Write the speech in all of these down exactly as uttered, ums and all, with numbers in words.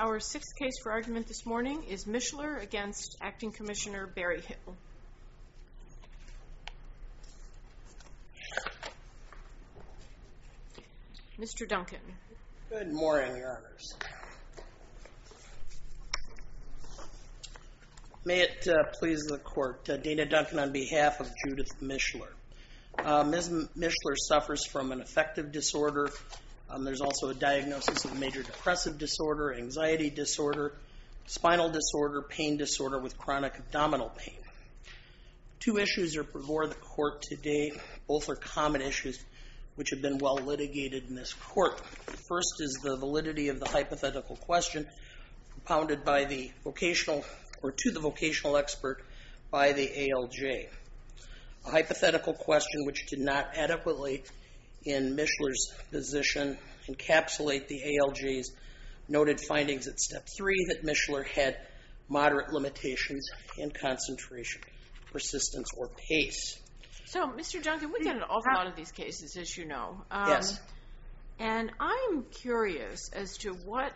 Our sixth case for argument this morning is Mishler against Acting Commissioner Berryhill. Mister Duncan. Good morning, Your Honors. May it uh, please the Court, uh, Dana Duncan on behalf of Judith Mishler. Uh, Miz Mishler suffers from an affective disorder. Um, there's also a diagnosis of major depressive disorder, anxiety disorder, spinal disorder, pain disorder with chronic abdominal pain. Two issues are before the Court today. Both are common issues which have been well litigated in this Court. First is the validity of the hypothetical question propounded by the vocational, or to the vocational expert by the A L J. A hypothetical question which did not adequately, in Mishler's position, encapsulate the A L J's noted findings at step three that Mishler had moderate limitations in concentration, persistence, or pace. So, Mister Duncan, we get an awful lot of these cases, as you know. Um, yes. And I'm curious as to what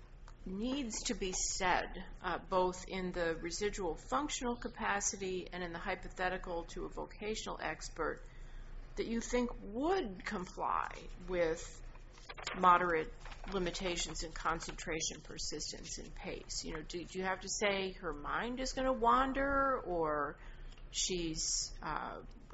needs to be said, uh, both in the residual functional capacity and in the hypothetical to a vocational expert, that you think would comply with moderate limitations in concentration, persistence, and pace. You know, do, do you have to say her mind is going to wander, or she's uh,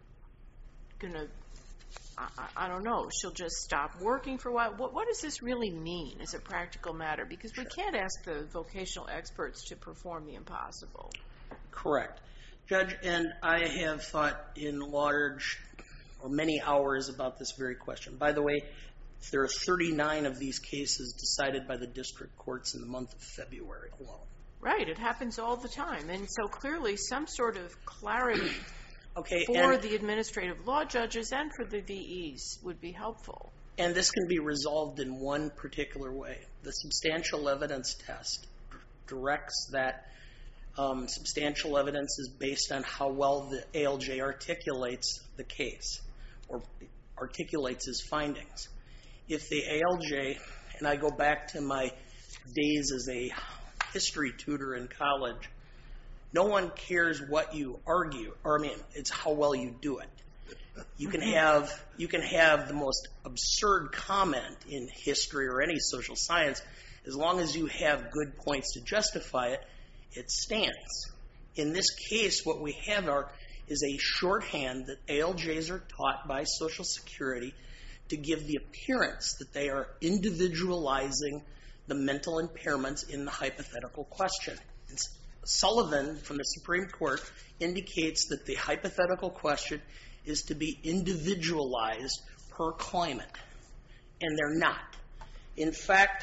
going to, I, I don't know, she'll just stop working for a while? What, what does this really mean as a practical matter? Because we can't ask the vocational experts to perform the impossible. Correct. Judge, and I have thought in large or many hours about this very question. By the way, there are thirty-nine of these cases decided by the district courts in the month of February alone. Right, it happens all the time. And so clearly some sort of clarity okay, for and, the administrative law judges and for the V Es would be helpful. And this can be resolved in one particular way. The substantial evidence test directs that um, substantial evidence is based on how well the A L J articulates the case or articulates his findings. If the A L J, and I go back to my days as a history tutor in college, no one cares what you argue, or I mean, it's how well you do it. You can have you can have the most absurd comment in history or any social science, as long as you have good points to justify it, it stands. In this case, what we have are is a shorthand that A L Js are taught by Social Security to give the appearance that they are individualizing the mental impairments in the hypothetical question. Sullivan from the Supreme Court indicates that the hypothetical question is to be individualized per claimant, and they're not. In fact,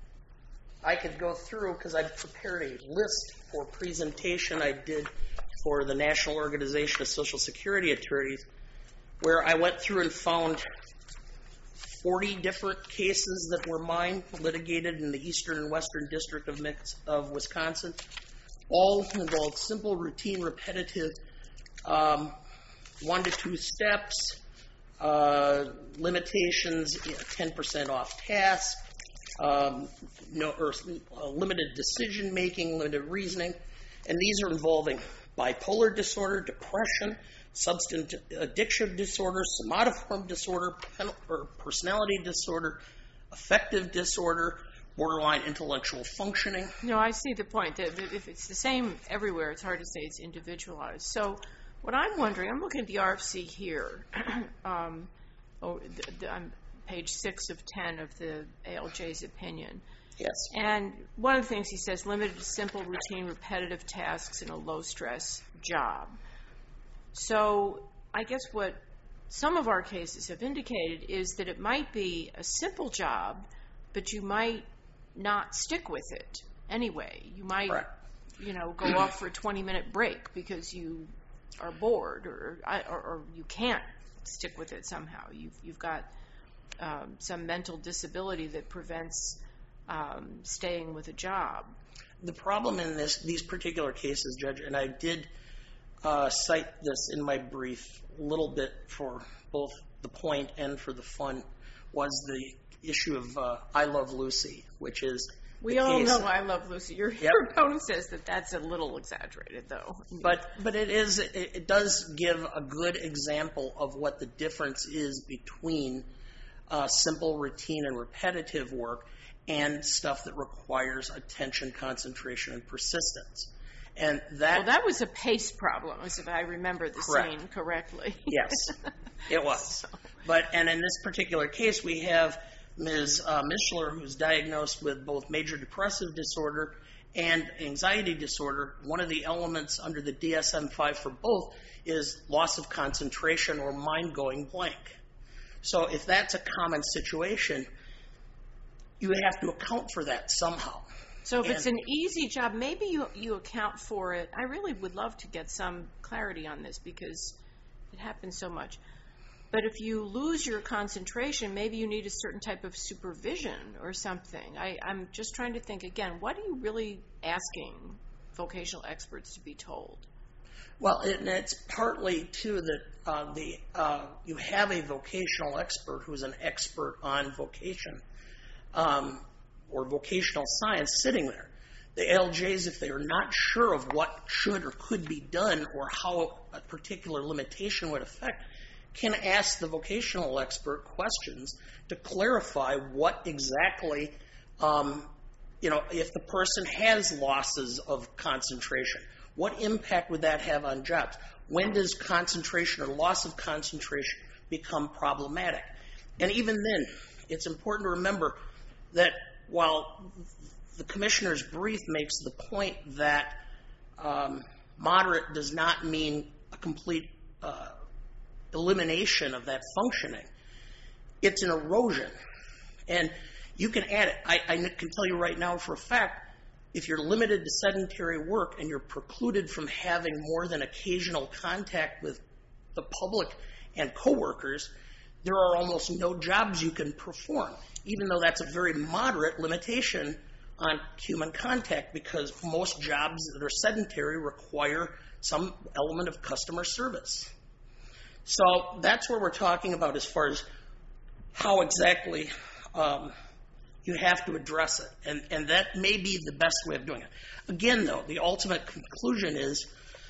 I could go through, because I prepared a list for a presentation I did for the National Organization of Social Security Attorneys, where I went through and found forty different cases that were mine, litigated in the Eastern and Western District of, Mix, of Wisconsin. All involved simple, routine, repetitive, um, one to two steps, uh, limitations, ten percent off task, um, no, or, uh, limited decision making, limited reasoning, and these are involving bipolar disorder, depression, substance addiction disorder, somatoform disorder, or personality disorder, affective disorder, borderline intellectual functioning. No, I see the point. That if it's the same everywhere, it's hard to say it's individualized. So what I'm wondering, I'm looking at the R F C here. um, oh, the, the, I'm page six of ten of the A L J's opinion. Yes. And one of the things he says, limited to simple, routine, repetitive tasks in a low-stress job. So I guess what some of our cases have indicated is that it might be a simple job, but you might not stick with it anyway. You might, right. you know, go off for a twenty-minute break because you are bored, or, or or you can't stick with it somehow. You've you've got um, some mental disability that prevents um, staying with a job. The problem in this these particular cases, Judge, and I did uh, cite this in my brief a little bit for both the point and for the fun, was the issue of uh, I Love Lucy, which is We the all case. know I love Lucy. Your, Yep. your opponent says that that's a little exaggerated, though. But but it is it, it does give a good example of what the difference is between uh, simple, routine, and repetitive work and stuff that requires attention, concentration, and persistence. And that Well, that was a pace problem, if I remember the Correct. scene correctly. Yes, it was. So- But and in this particular case, we have Miz Uh, Mishler, who's diagnosed with both major depressive disorder and anxiety disorder. One of the elements under the D S M five for both is loss of concentration or mind going blank. So if that's a common situation, you have to account for that somehow. So if And- it's an easy job, maybe you, you account for it. I really would love to get some clarity on this because it happens so much. But if you lose your concentration, maybe you need a certain type of supervision or something. I, I'm just trying to think again, what are you really asking vocational experts to be told? Well, it, and it's partly too that uh, the uh, you have a vocational expert who's an expert on vocation um, or vocational science sitting there. The A L Js, if they are not sure of what should or could be done or how a particular limitation would affect, can ask the vocational expert questions to clarify what exactly, um, you know, if the person has losses of concentration, what impact would that have on jobs? When does concentration or loss of concentration become problematic? And even then, it's important to remember that while the commissioner's brief makes the point that um, moderate does not mean a complete uh, elimination of that functioning, it's an erosion. And you can add it. I, I can tell you right now for a fact, if you're limited to sedentary work and you're precluded from having more than occasional contact with the public and coworkers, there are almost no jobs you can perform, even though that's a very moderate limitation on human contact, because most jobs that are sedentary require some element of customer service. So that's where we're talking about as far as how exactly um, you have to address it. And, and that may be the best way of doing it. Again, though, the ultimate conclusion is,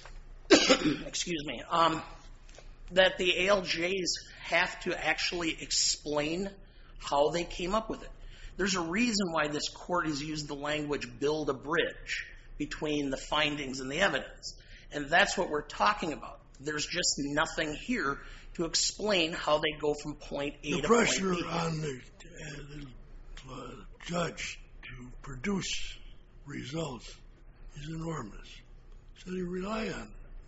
excuse me, um, that the A L Js have to actually explain how they came up with it. There's a reason why this court has used the language build a bridge between the findings and the evidence. And that's what we're talking about. There's just nothing here to explain how they go from point A the to point pressure B. on the, uh, the uh, judge to produce results is enormous. So they rely on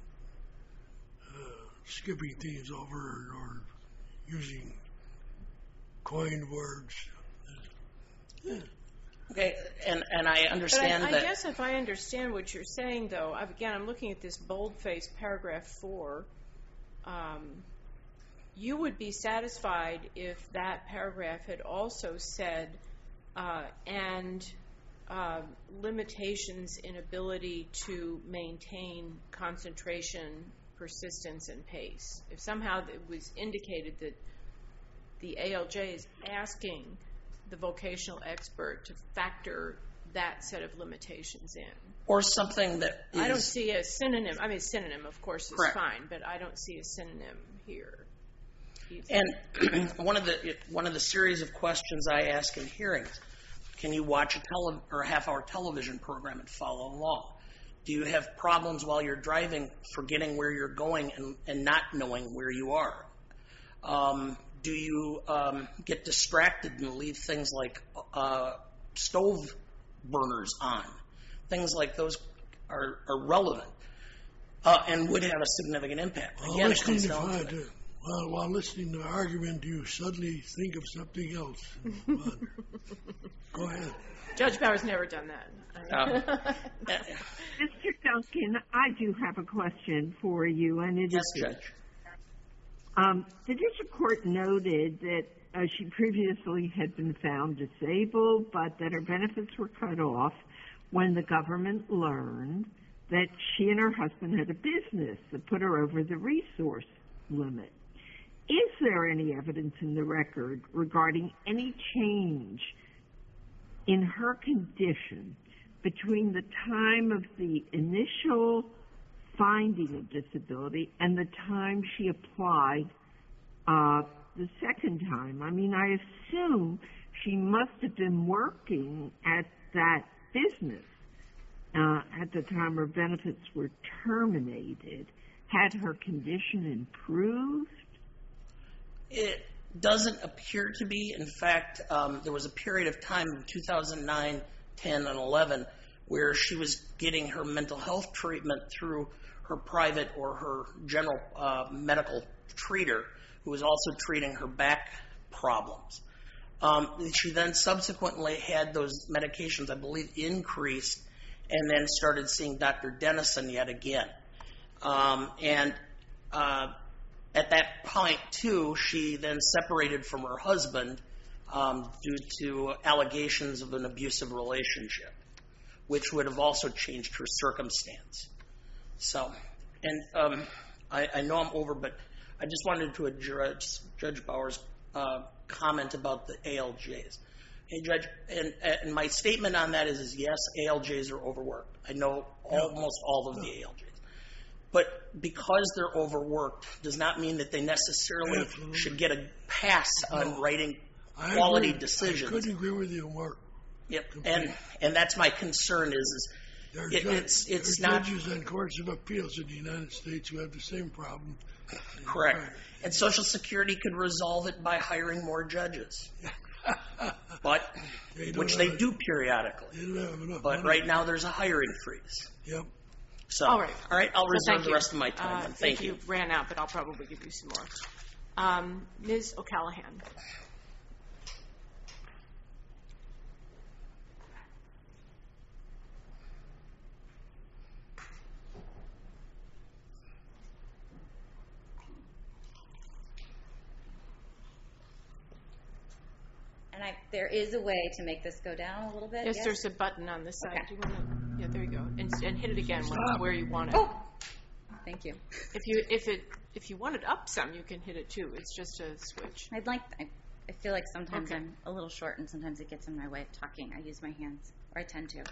uh, skipping things over or using coined words. Yeah. Okay, and, and I But understand I, I that. guess if I understand what you're saying, though, I've, again, I'm looking at this bold-faced paragraph four. Um, you would be satisfied if that paragraph had also said, uh, and uh, limitations in ability to maintain concentration, persistence, and pace. If somehow it was indicated that the A L J is asking the vocational expert to factor that set of limitations in. Or something that is... I don't see a synonym. I mean, synonym, of course, is Correct. fine, but I don't see a synonym here. either. And one of the one of the series of questions I ask in hearings, can you watch a tele or a half-hour television program and follow along? Do you have problems while you're driving, forgetting where you're going and, and not knowing where you are? Um, do you um, get distracted and leave things like uh, stove burners on? Things like those are, are relevant uh, and would have a significant impact. While Again, it listening comes to, down to to, it. while, while listening to the argument, you suddenly think of something else. and wonder. Go ahead. Judge Bauer's never done that. Um, Mister Duncan, I do have a question for you, and it yes, is Judge. Um, the district court noted that uh, she previously had been found disabled, but that her benefits were cut off when the government learned that she and her husband had a business that put her over the resource limit. Is there any evidence in the record regarding any change in her condition between the time of the initial finding of disability and the time she applied uh, the second time? I mean, I assume she must have been working at that business uh, at the time her benefits were terminated. Had her condition improved? It doesn't appear to be. In fact, um, there was a period of time in two thousand nine, ten, and eleven where she was getting her mental health treatment through her private or her general uh, medical treater, who was also treating her back problems. Um, she then subsequently had those medications, I believe, increased, and then started seeing Doctor Dennison yet again. Um, and uh, at that point, too, she then separated from her husband um, due to allegations of an abusive relationship, which would have also changed her circumstance. So, and um, I, I know I'm over, but I just wanted to address Judge Bauer's uh, comment about the A L Js. Hey, Judge, and, and my statement on that is, is yes, A L Js are overworked. I know almost all of the A L Js. But because they're overworked does not mean that they necessarily Absolutely. should get a pass on No. writing I quality agree. decisions. I couldn't agree with you more. Yep, and and that's my concern is, is There are, it, judge- it's it's there are not judges and courts of appeals in the United States who have the same problem. correct. And Social Security could resolve it by hiring more judges, but They don't which have they it. do periodically. They don't have enough But money. right now there's a hiring freeze. Yep. So All right. all right, I'll So reserve thank the you. rest of my time. Uh, then. Thank you. you ran out, but I'll probably give you some more. Um, Miz O'Callahan. And I, there is a way to make this go down a little bit. Yes, there's a button on the side. Okay. Do you want to? Yeah, there you go. And, and hit it again when, where you want it. Oh, thank you. If you if it if you want it up some, you can hit it too. It's just a switch. I'd like. I, I feel like sometimes Okay. I'm a little short, and sometimes it gets in my way of talking. I use my hands, or I tend to.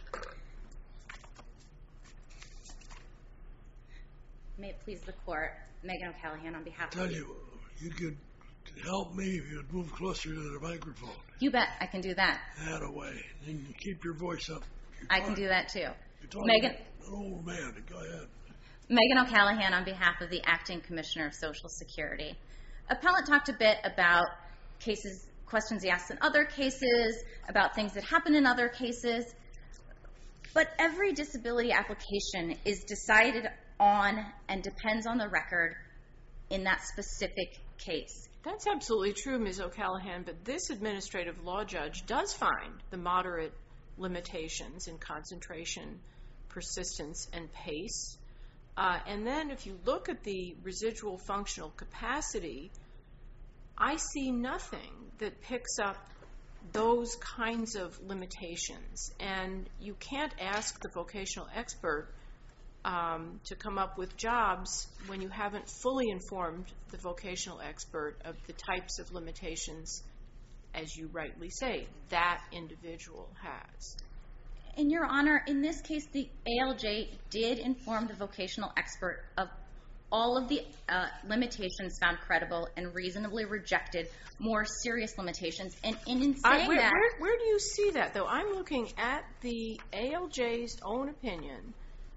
May it please the court, Megan O'Callahan on behalf Tell of you, you could help me if you'd move closer to the microphone. You bet I can do that. That away. And you keep your voice up. You're I can talking- do that too. You're talking Megan, to an old man. Go ahead. Megan O'Callahan on behalf of the Acting Commissioner of Social Security. Appellant talked a bit about cases, questions he asked in other cases, about things that happen in other cases. But every disability application is decided on and depends on the record in that specific case. That's absolutely true, Miz O'Callahan, but this administrative law judge does find the moderate limitations in concentration, persistence, and pace. Uh, and then if you look at the residual functional capacity, I see nothing that picks up those kinds of limitations. And you can't ask the vocational expert Um, to come up with jobs when you haven't fully informed the vocational expert of the types of limitations, as you rightly say, that individual has. In Your Honor, in this case, the A L J did inform the vocational expert of all of the uh, limitations found credible and reasonably rejected more serious limitations. And, and in saying I, where, that... where, where do you see that, though? I'm looking at the A L J's own opinion.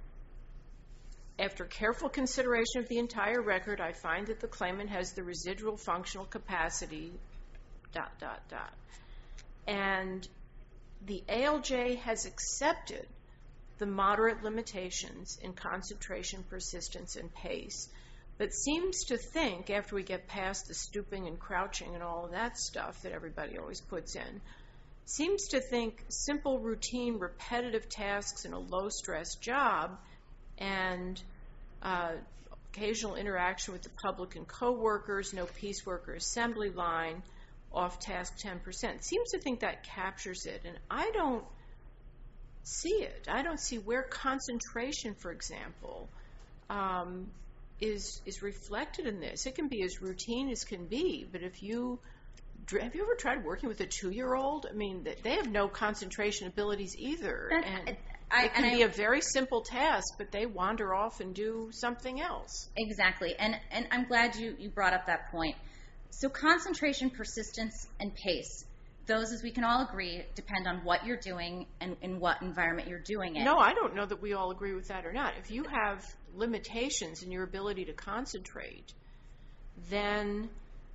After careful consideration of the entire record, I find that the claimant has the residual functional capacity, dot, dot, dot. And the A L J has accepted the moderate limitations in concentration, persistence, and pace, but seems to think, after we get past the stooping and crouching and all of that stuff that everybody always puts in, seems to think simple, routine, repetitive tasks in a low-stress job and uh, occasional interaction with the public and co-workers, no piecework or assembly line, off-task ten percent. Seems to think that captures it, and I don't see it. I don't see where concentration, for example, um, is is reflected in this. It can be as routine as can be, but if you have you ever tried working with a two-year-old? I mean, they have no concentration abilities either. That, and I, it can and be I, a very simple task, but they wander off and do something else. Exactly. And, and I'm glad you, you brought up that point. So concentration, persistence, and pace, those, as we can all agree, depend on what you're doing and in what environment you're doing it. No, I don't know that we all agree with that or not. If you have limitations in your ability to concentrate, then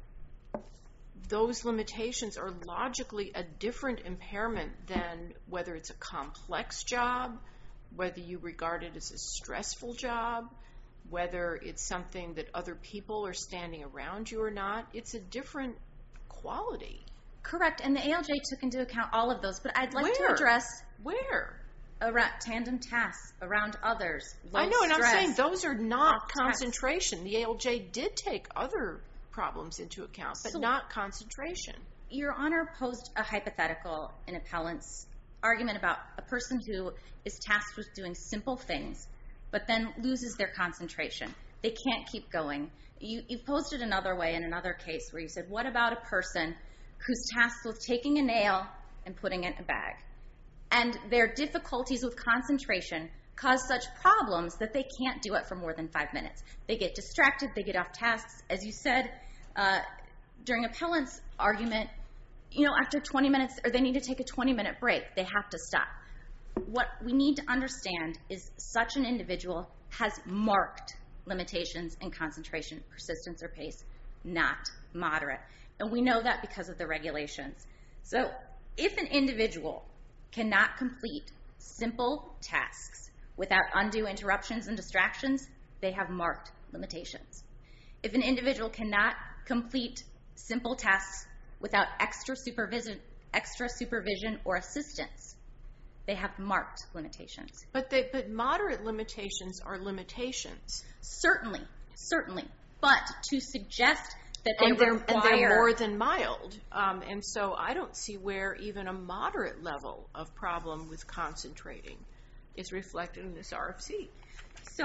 those limitations are logically a different impairment than whether it's a complex job, whether you regard it as a stressful job, whether it's something that other people are standing around you or not. It's a different quality. Correct, and the A L J took into account all of those, but I'd like Where? to address Where? around tandem tasks, around others, low I know, and stress. I'm saying those are not off concentration. The A L J did take other problems into account, but So- not concentration. Your Honor posed a hypothetical in appellant's argument about a person who is tasked with doing simple things, but then loses their concentration. They can't keep going. You, you've posed it another way in another case where you said, what about a person who's tasked with taking a nail and putting it in a bag? And their difficulties with concentration cause such problems that they can't do it for more than five minutes. They get distracted, they get off tasks. As you said uh, during appellant's argument, you know, after twenty minutes, or they need to take a twenty minute break, they have to stop. What we need to understand is such an individual has marked limitations in concentration, persistence, or pace, not moderate. And we know that because of the regulations. So if an individual cannot complete simple tasks without undue interruptions and distractions, they have marked limitations. If an individual cannot complete simple tasks without extra supervision, extra supervision or assistance, they have marked limitations. But they, but moderate limitations are limitations. Certainly, certainly. But to suggest that they and they're, require... and they're more than mild. Um, and so I don't see where even a moderate level of problem with concentrating is reflected in this R F C. So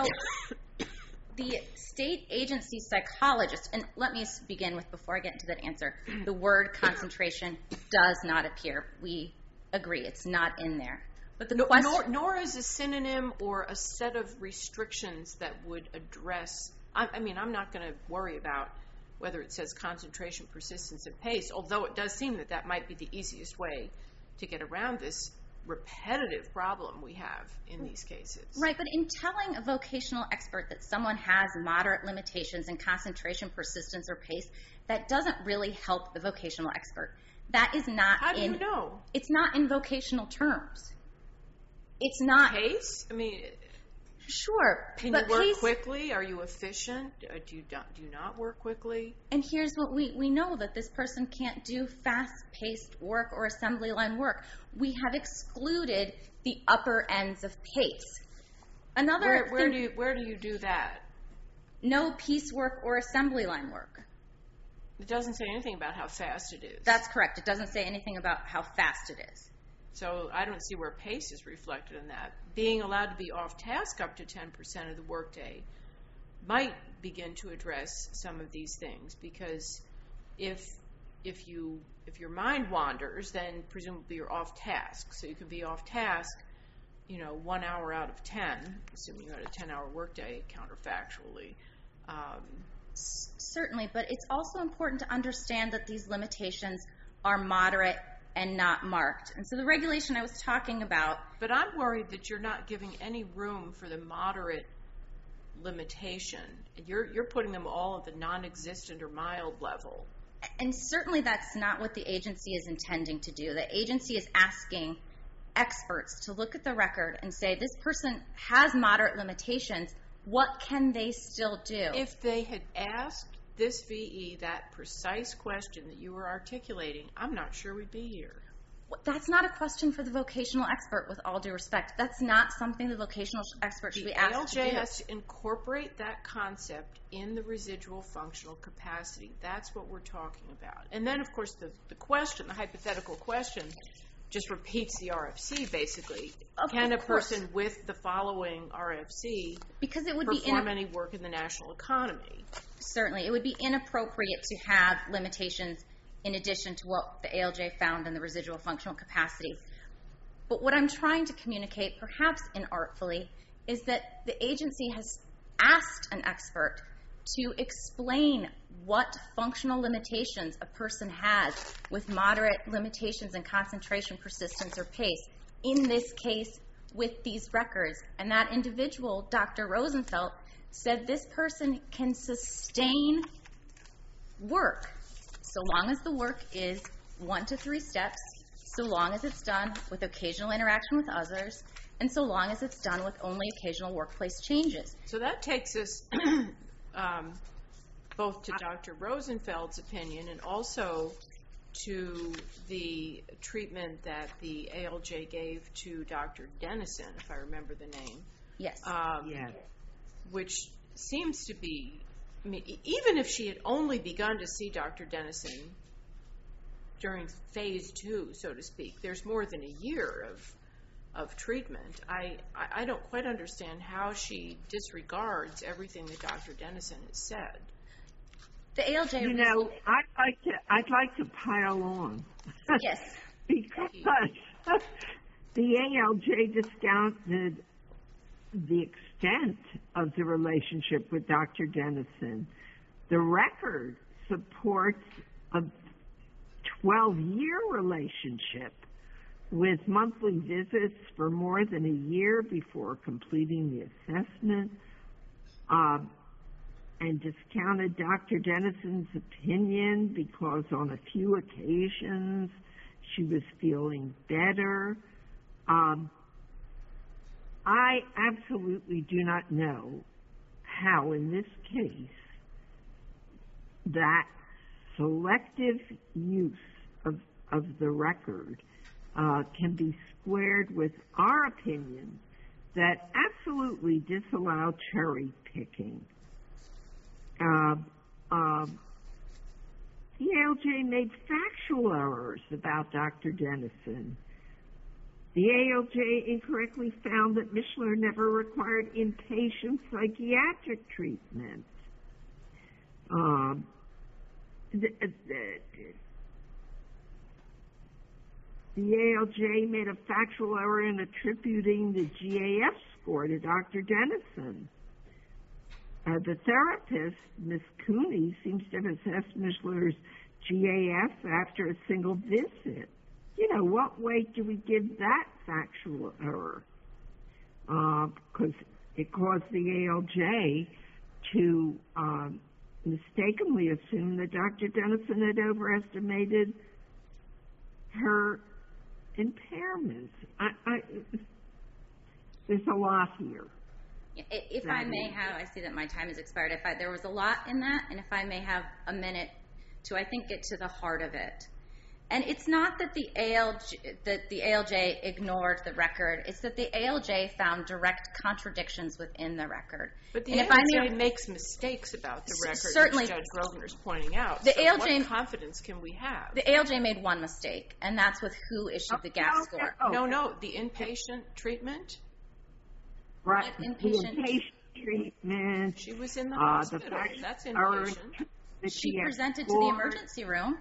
the state agency psychologist, and let me begin with, before I get into that answer, the word concentration does not appear. We agree, it's not in there. But the No, question... nor, nor is a synonym or a set of restrictions that would address... I, I mean, I'm not going to worry about whether it says concentration, persistence, and pace, although it does seem that that might be the easiest way to get around this repetitive problem we have in these cases. Right, but in telling a vocational expert that someone has moderate limitations in concentration, persistence, or pace, that doesn't really help the vocational expert. That is not How do in... you know? It's not in vocational terms. It's not... Pace? I mean... Sure, Can but you work pace, quickly? Are you efficient? Uh, Do you not, do you not work quickly? And here's what we, we know, that this person can't do fast-paced work or assembly line work. We have excluded the upper ends of pace. Another Where, where thing, do you where do you do that? no piecework or assembly line work. It doesn't say anything about how fast it is. That's correct. It doesn't say anything about how fast it is. So I don't see where pace is reflected in that. Being allowed to be off task up to ten percent of the workday might begin to address some of these things, because if if you if your mind wanders, then presumably you're off task. So you can be off task, you know, one hour out of ten, assuming you had a ten hour workday counterfactually. Um, S- certainly, but it's also important to understand that these limitations are moderate and not marked. And so the regulation I was talking about... But I'm worried that you're not giving any room for the moderate limitation. You're you're putting them all at the non-existent or mild level. And certainly that's not what the agency is intending to do. The agency is asking experts to look at the record and say, this person has moderate limitations. What can they still do? If they had asked this V E that precise question that you were articulating, I'm not sure we'd be here. That's not a question for the vocational expert, with all due respect. That's not something the vocational expert should The be A asked L J to do. has to incorporate that concept in the residual functional capacity. That's what we're talking about. And then, of course, the, the question, the hypothetical question, just repeats the R F C, basically. Of Can a course. person with the following R F C Because it would be perform ina- any work in the national economy? certainly it would be inappropriate to have limitations in addition to what the A L J found in the residual functional capacity. But what I'm trying to communicate, perhaps inartfully, is that the agency has asked an expert to explain what functional limitations a person has with moderate limitations in concentration, persistence, or pace, in this case with these records. And that individual, Doctor Rosenfeld, said this person can sustain work so long as the work is one to three steps, so long as it's done with occasional interaction with others, and so long as it's done with only occasional workplace changes. So that takes us um, both to Doctor Rosenfeld's opinion and also to the treatment that the A L J gave to Doctor Dennison, if I remember the name. Yes. Um, Yes. Which seems to be, I mean, e- even if she had only begun to see Doctor Dennison during phase two, so to speak, there's more than a year of of treatment. I, I, I don't quite understand how she disregards everything that Doctor Dennison has said. The A L J... You know, I'd like to, I'd like to pile on. Yes. Because the A L J discounted the extent of the relationship with Doctor Dennison. The record supports a twelve-year relationship with monthly visits for more than a year before completing the assessment, uh, and discounted Doctor Dennison's opinion because on a few occasions she was feeling better. Um, I absolutely do not know how, in this case, that selective use of, of the record uh, can be squared with our opinion that absolutely disallow cherry picking. Uh, uh, the A L J made factual errors about Doctor Dennison. The A L J incorrectly found that Mishler never required inpatient psychiatric treatment. Um, the, the, the A L J made a factual error in attributing the G A F score to Doctor Dennison. Uh, the therapist, Miz Cooney, seems to have assessed Mishler's G A F after a single visit. You know, what weight do we give that factual error? Because uh, it caused the A L J to um, mistakenly assume that Doctor Dennison had overestimated her impairments. I, I, there's a lot here. If I may have, I see that my time has expired. If I, there was a lot in that, and if I may have a minute to, I think, get to the heart of it. And it's not that the A L J, that the A L J ignored the record. It's that the A L J found direct contradictions within the record. But the and A L J if I may, makes mistakes about the record, certainly, as Judge Grosvenor is pointing out. The so A L J, what confidence can we have? The A L J made one mistake, and that's with who issued the G A F score. Oh. No, no, the inpatient treatment. Right, inpatient? the inpatient treatment. She was in the uh, hospital. The That's inpatient. She presented to the emergency room.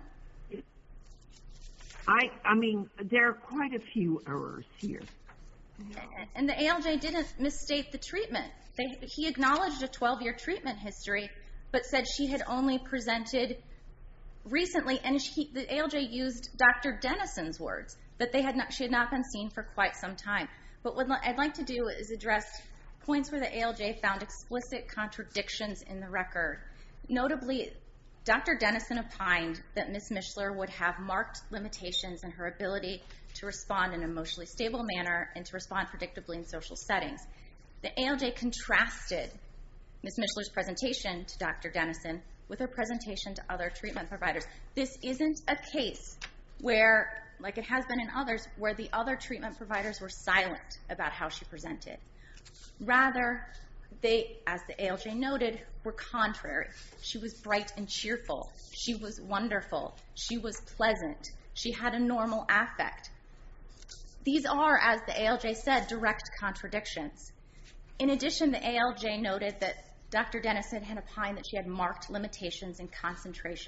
I, I mean, there are quite a few errors here. And the A L J didn't misstate the treatment. They, he acknowledged a twelve-year treatment history, but said she had only presented recently, and she, the A L J used Doctor Dennison's words, that they had not, she had not been seen for quite some time. But what I'd like to do is address points where the A L J found explicit contradictions in the record. Notably, Doctor Dennison opined that Miz Mishler would have marked limitations in her ability to respond in an emotionally stable manner and to respond predictably in social settings. The A L J contrasted Miz Mishler's presentation to Doctor Dennison with her presentation to other treatment providers. This isn't a case where, like it has been in others, where the other treatment providers were silent about how she presented. Rather, they, as the A L J noted, were contrary. She was bright and cheerful. She was wonderful. She was pleasant. She had a normal affect. These are, as the A L J said, direct contradictions. In addition, the A L J noted that Doctor Dennison had opined that she had marked limitations in concentration,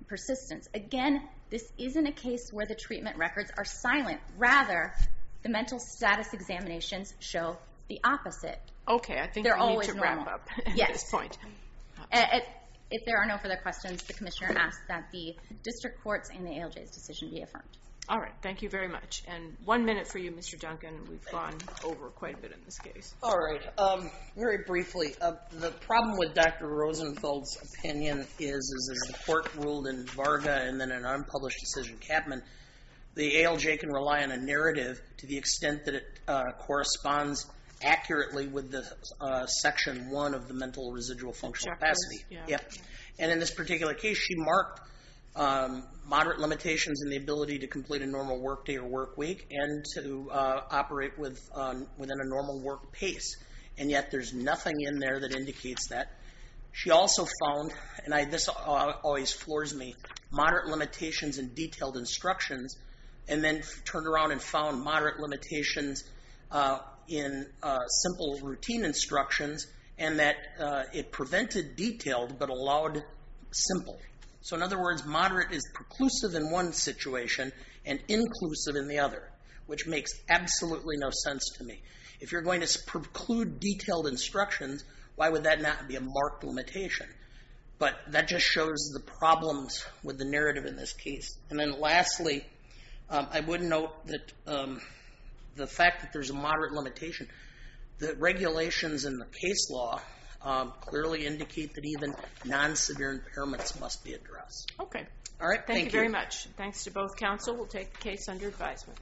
persistence. Again, this isn't a case where the treatment records are silent. Rather, the mental status examinations show the opposite. Okay, I think They're we need always to normal. wrap up at Yes. this point. Uh, if, if there are no further questions, the Commissioner asks that the District Court's and the A L J's decision be affirmed. All right, thank you very much. And one minute for you, Mister Duncan. We've gone over quite a bit in this case. All right. Um, very briefly, uh, the problem with Doctor Rosenfeld's opinion is, is as the court ruled in Varga and then an unpublished decision, Kapman, the A L J can rely on a narrative to the extent that it uh, corresponds accurately with the uh, section one of the mental residual functional capacity. Yeah. Yep. And in this particular case, she marked um, moderate limitations in the ability to complete a normal workday or work week and to uh, operate with um, within a normal work pace. And yet there's nothing in there that indicates that. She also found, and I, this always floors me, moderate limitations in detailed instructions, and then turned around and found moderate limitations uh, in uh, simple routine instructions, and that uh, it prevented detailed but allowed simple. So in other words, moderate is preclusive in one situation and inclusive in the other, which makes absolutely no sense to me. If you're going to preclude detailed instructions, why would that not be a marked limitation? But that just shows the problems with the narrative in this case. And then lastly, um, I would note that um, the fact that there's a moderate limitation, the regulations in the case law um, clearly indicate that even non-severe impairments must be addressed. Okay. All right, Thank, thank you you very much. Thanks to both counsel. We'll take the case under advisement.